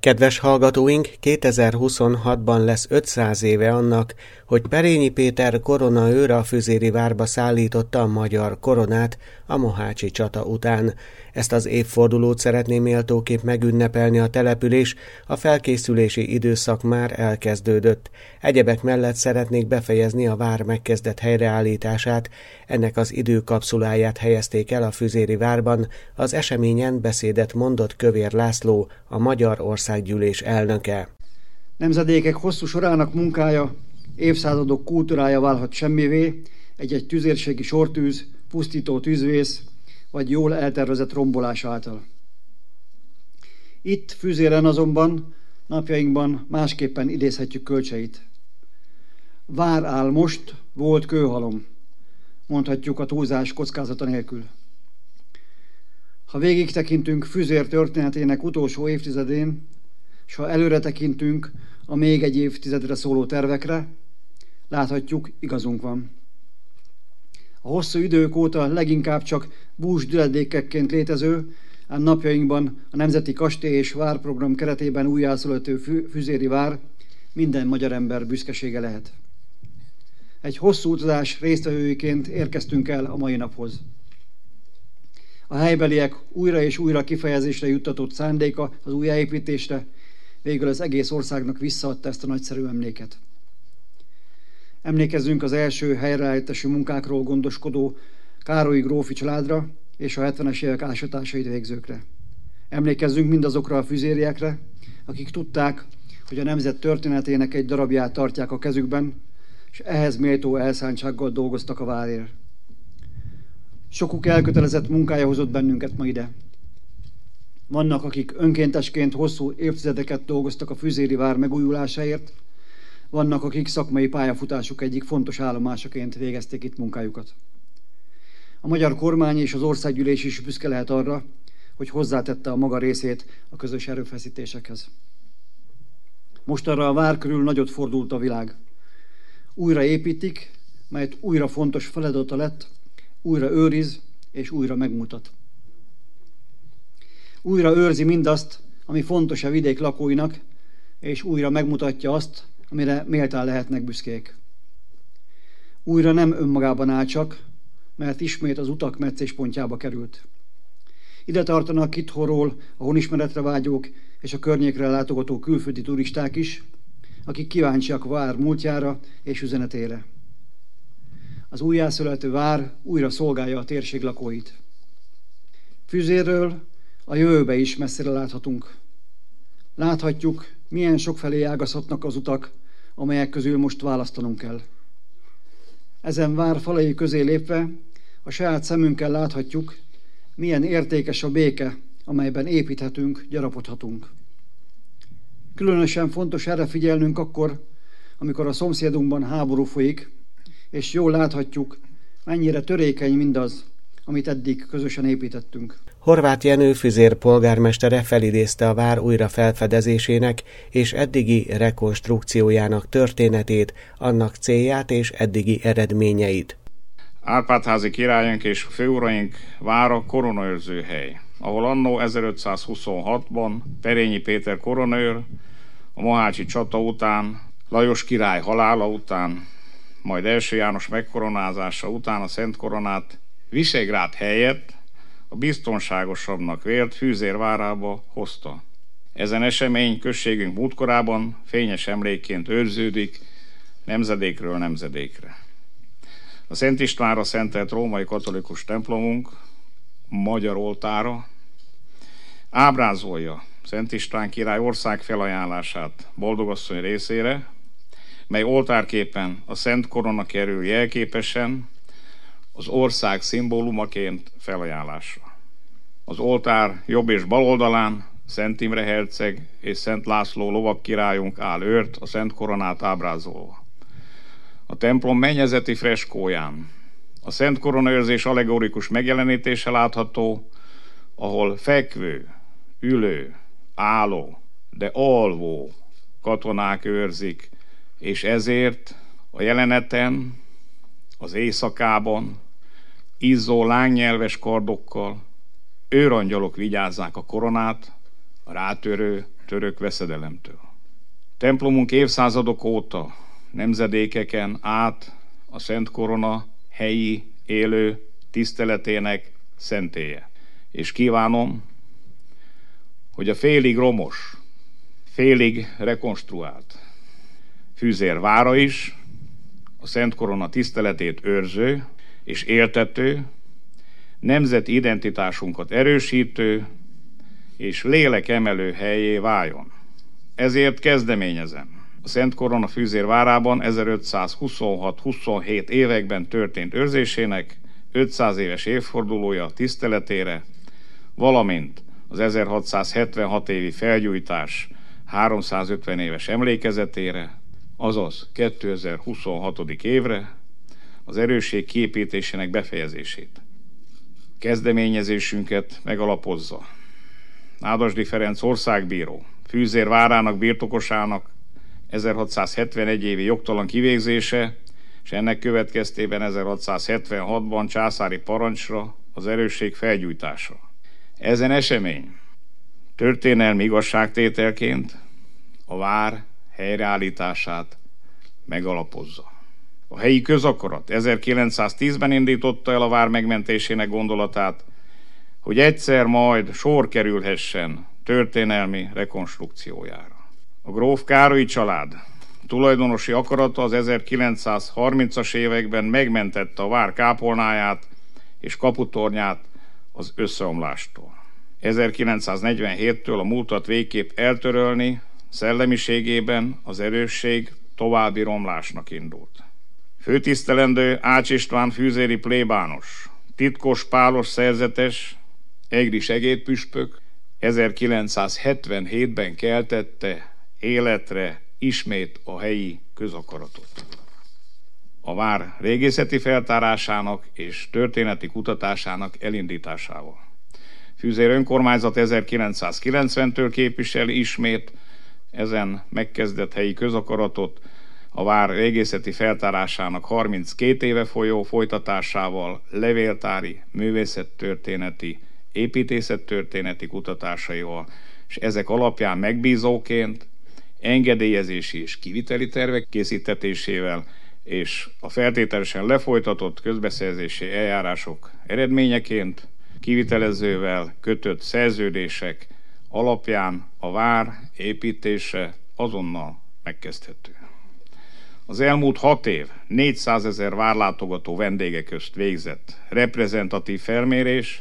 Kedves hallgatóink, 2026-ban lesz 500 éve annak, hogy Perényi Péter koronaőr a Füzéri várba szállította a magyar koronát a mohácsi csata után. Ezt az évfordulót szeretné méltóképp megünnepelni a település, a felkészülési időszak már elkezdődött. Egyebek mellett szeretnék befejezni a vár megkezdett helyreállítását, ennek az időkapszuláját helyezték el a Füzéri várban, az eseményen beszédet mondott Kövér László, a Magyar Országgyűlés elnöke. Nemzedékek hosszú sorának munkája, évszázadok kultúrája válhat semmivé, egy-egy tüzérségi sortűz, pusztító tűzvész, vagy jól eltervezett rombolás által. Itt Füzéren azonban napjainkban másképpen idézhetjük kölcseit. Vár áll most, volt kőhalom, mondhatjuk a túlzás kockázata nélkül. Ha végig tekintünk Füzér történetének utolsó évtizedén, s ha előre tekintünk a még egy évtizedre szóló tervekre, láthatjuk, igazunk van. A hosszú idők óta leginkább csak búsdüledékekként létező, ám napjainkban a Nemzeti Kastély és Várprogram keretében újjászülető Füzéri vár minden magyar ember büszkesége lehet. Egy hosszú utazás résztvevőiként érkeztünk el a mai naphoz. A helybeliek újra és újra kifejezésre juttatott szándéka az újjáépítésre végül az egész országnak visszaadta ezt a nagyszerű emléket. Emlékezzünk az első helyreállítási munkákról gondoskodó Károlyi grófi családra és a 70-es évek ásatásait végzőkre. Emlékezzünk mindazokra a füzériekre, akik tudták, hogy a nemzet történetének egy darabját tartják a kezükben, és ehhez méltó elszántsággal dolgoztak a várért. Sokuk elkötelezett munkája hozott bennünket ma ide. Vannak, akik önkéntesként hosszú évtizedeket dolgoztak a Füzéri vár megújulásáért, vannak, akik szakmai pályafutásuk egyik fontos állomásaként végezték itt munkájukat. A magyar kormány és az országgyűlés is büszke lehet arra, hogy hozzátette a maga részét a közös erőfeszítésekhez. Mostanra a vár körül nagyot fordult a világ. Újra építik, melyet újra fontos feladata lett, újra őriz és újra megmutat. Újra őrzi mindazt, ami fontos a vidék lakóinak, és újra megmutatja azt, amire méltán lehetnek büszkék. Újra nem önmagában áll csak, mert ismét az utak meccéspontjába került. Ide tartanak itthonról a honismeretre vágyók és a környékre látogató külföldi turisták is, akik kíváncsiak a vár múltjára és üzenetére. Az újjászülető vár újra szolgálja a térség lakóit. Füzérről a jövőbe is messzire láthatunk. Láthatjuk, milyen sokfelé ágazhatnak az utak, amelyek közül most választanunk kell. Ezen vár falai közé lépve a saját szemünkkel láthatjuk, milyen értékes a béke, amelyben építhetünk, gyarapodhatunk. Különösen fontos erre figyelnünk akkor, amikor a szomszédunkban háború folyik, és jól láthatjuk, mennyire törékeny mindaz, amit eddig közösen építettünk. Horváth Jenő Füzér polgármestere felidézte a vár újra felfedezésének és eddigi rekonstrukciójának történetét, annak célját és eddigi eredményeit. Árpád-házi királyunk és főuraink vára koronaőrző hely, ahol annó 1526-ban Perényi Péter koronaőr a mohácsi csata után, Lajos király halála után, majd első János megkoronázása után a Szent Koronát Visegrád helyett a biztonságosabbnak vélt Füzér várába hozta. Ezen esemény községünk múltkorában fényes emlékként őrződik nemzedékről nemzedékre. A Szent Istvánra szentelt római katolikus templomunk magyar oltára ábrázolja Szent István király ország felajánlását Boldogasszony részére, mely oltárképen a Szent Korona kerül jelképesen az ország szimbólumaként felajánlásra. Az oltár jobb és bal oldalán Szent Imre herceg és Szent László lovag királyunk áll őrt a Szent Koronát ábrázolva. A templom mennyezeti freskóján a Szent Koronaőrzés allegorikus megjelenítése látható, ahol fekvő, ülő, álló, de alvó katonák őrzik, és ezért a jeleneten, az éjszakában izzó lángnyelves kardokkal őrangyalok vigyázzák a koronát a rátörő török veszedelemtől. Templomunk évszázadok óta, nemzedékeken át a Szent Korona helyi, élő tiszteletének szentélye. És kívánom, hogy a félig romos, félig rekonstruált Fűzér vára is a Szent Korona tiszteletét őrző és éltető, nemzeti identitásunkat erősítő és lélekemelő helyé váljon. Ezért kezdeményezem. A Szent Korona Fűzér várában 1526-27 években történt őrzésének 500 éves évfordulója tiszteletére, valamint az 1676 évi felgyújtás 350 éves emlékezetére, azaz 2026. évre az erősség kiépítésének befejezését. Kezdeményezésünket megalapozza Nádasdy Ferenc országbíró, Fűzér várának birtokosának 1671 évi jogtalan kivégzése, és ennek következtében 1676-ban császári parancsra az erősség felgyújtása. Ezen esemény történelmi igazságtételként a vár helyreállítását megalapozza. A helyi közakarat 1910-ben indította el a vár megmentésének gondolatát, hogy egyszer majd sor kerülhessen történelmi rekonstrukciójára. A gróf Károlyi család tulajdonosi akarata az 1930-as években megmentette a vár kápolnáját és kaputornyát az összeomlástól. 1947-től a múltat végképp eltörölni szellemiségében az erősség további romlásnak indult. Főtisztelendő Ács István fűzéri plébános, titkos pálos szerzetes, egri segédpüspök 1977-ben keltette életre ismét a helyi közakaratot. A vár régészeti feltárásának és történeti kutatásának elindításával. Fűzér önkormányzat 1990-től képviseli ismét ezen megkezdett helyi közakaratot, a vár régészeti feltárásának 32 éve folyó folytatásával, levéltári, művészettörténeti, építészettörténeti kutatásaival, és ezek alapján megbízóként engedélyezési és kiviteli tervek készítetésével és a feltételesen lefolytatott közbeszerzési eljárások eredményeként kivitelezővel kötött szerződések alapján a vár építése azonnal megkezdhető. Az elmúlt 6 év 400 000 várlátogató vendége közt végzett reprezentatív felmérés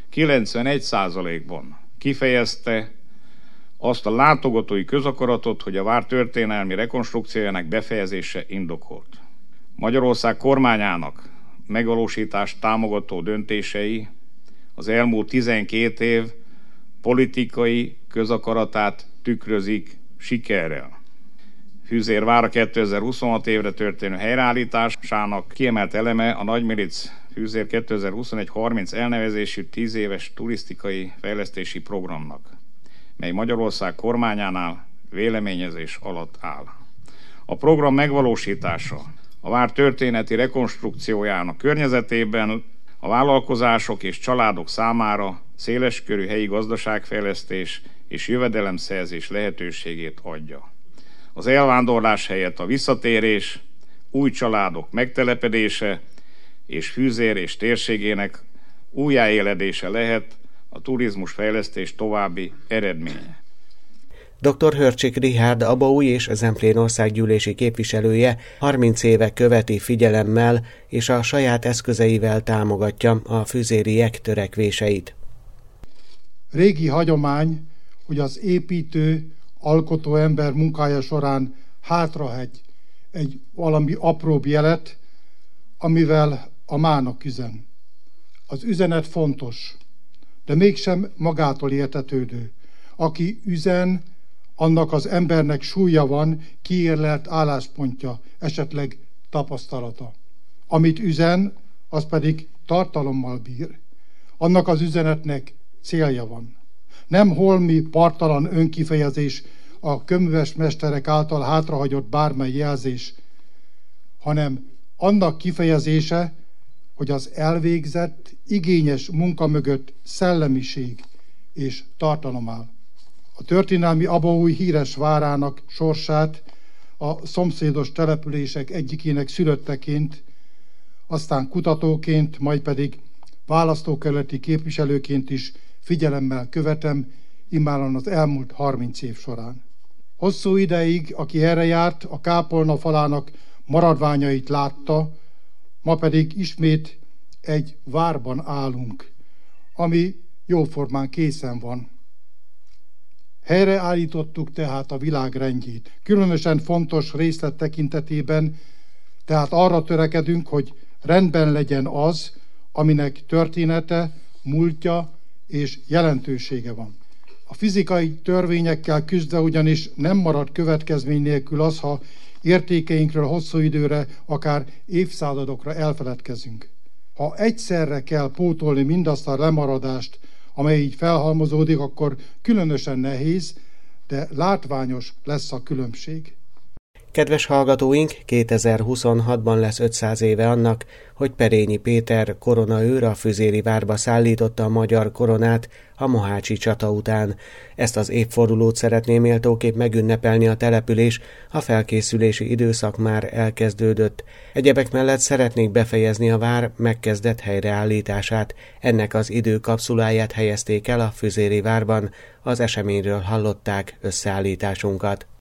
91%-ban kifejezte azt a látogatói közakaratot, hogy a vár történelmi rekonstrukciójának befejezése indokolt. Magyarország kormányának megvalósítást támogató döntései az elmúlt 12 év politikai közakaratát tükrözik sikerrel. Fűzér vára 2026 évre történő helyreállításának kiemelt eleme a Nagymiric Fűzér 2021-30 elnevezésű 10 éves turisztikai fejlesztési programnak, mely Magyarország kormányánál véleményezés alatt áll. A program megvalósítása a vár történeti rekonstrukciójának környezetében a vállalkozások és családok számára széleskörű helyi gazdaságfejlesztés és jövedelemszerzés lehetőségét adja. Az elvándorlás helyett a visszatérés, új családok megtelepedése és Fűzér és térségének újjáéledése lehet a turizmusfejlesztés további eredménye. Dr. Hörcsik Richárd abaúj és Zemplén országgyűlési képviselője 30 éve követi figyelemmel és a saját eszközeivel támogatja a fűzériek törekvéseit. Régi hagyomány, hogy az építő, alkotó ember munkája során hátrahagy egy valami apróbb jelet, amivel a mának üzen. Az üzenet fontos, de mégsem magától értetődő. Aki üzen, annak az embernek súlya van, kiérlelt álláspontja, esetleg tapasztalata. Amit üzen, az pedig tartalommal bír. Annak az üzenetnek célja van. Nem holmi parttalan önkifejezés, a köműves mesterek által hátrahagyott bármely jelzés, hanem annak kifejezése, hogy az elvégzett, igényes munka mögött szellemiség és tartalom áll. A történelmi Abaúj híres várának sorsát a szomszédos települések egyikének szülötteként, aztán kutatóként, majd pedig választókerületi képviselőként is figyelemmel követem immáron az elmúlt 30 év során. Hosszú ideig, aki erre járt, a kápolna falának maradványait látta, ma pedig ismét egy várban állunk, ami jóformán készen van. Helyreállítottuk tehát a világ rendjét. Különösen fontos részlet tekintetében, tehát arra törekedünk, hogy rendben legyen az, aminek története, múltja és jelentősége van. A fizikai törvényekkel küzdve ugyanis nem marad következmény nélkül az, ha értékeinkről hosszú időre, akár évszázadokra elfeledkezünk. Ha egyszerre kell pótolni mindazt a lemaradást, amely így felhalmozódik, akkor különösen nehéz, de látványos lesz a különbség. Kedves hallgatóink, 2026-ban lesz 500 éve annak, hogy Perényi Péter koronaőr a Füzéri várba szállította a magyar koronát a mohácsi csata után. Ezt az évfordulót szeretné méltóképp megünnepelni a település, a felkészülési időszak már elkezdődött. Egyebek mellett szeretnék befejezni a vár megkezdett helyreállítását. Ennek az időkapszuláját helyezték el a Füzéri várban. Az eseményről hallották összeállításunkat.